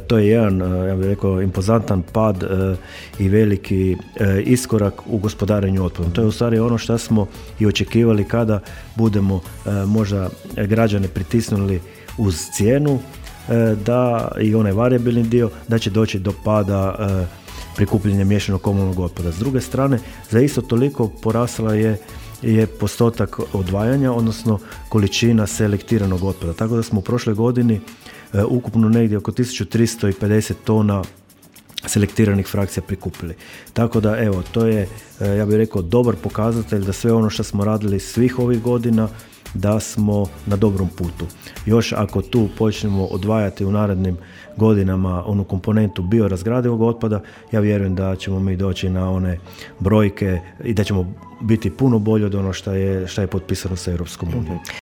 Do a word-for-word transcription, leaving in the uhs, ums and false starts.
to je jedan, ja bih rekao, impozantan pad i veliki iskorak u gospodarenju otpadom. To je u stvari ono što smo i očekivali kada budemo možda građane pritisnuli uz cijenu, da i onaj varijabilni dio, da će doći do pada prikupljanja miješanog komunalnog otpada. S druge strane, za isto toliko porasla je je postotak odvajanja, odnosno količina selektiranog otpada. Tako da smo u prošloj godini e, ukupno negdje oko tisuću tristo pedeset tona selektiranih frakcija prikupili. Tako da, evo, to je, e, ja bih rekao, dobar pokazatelj da sve ono što smo radili svih ovih godina, da smo na dobrom putu. Još ako tu počnemo odvajati u narednim godinama onu komponentu biorazgradivog otpada, ja vjerujem da ćemo mi doći na one brojke i da ćemo biti puno bolji od ono što je, što je potpisano sa Europskom unijom.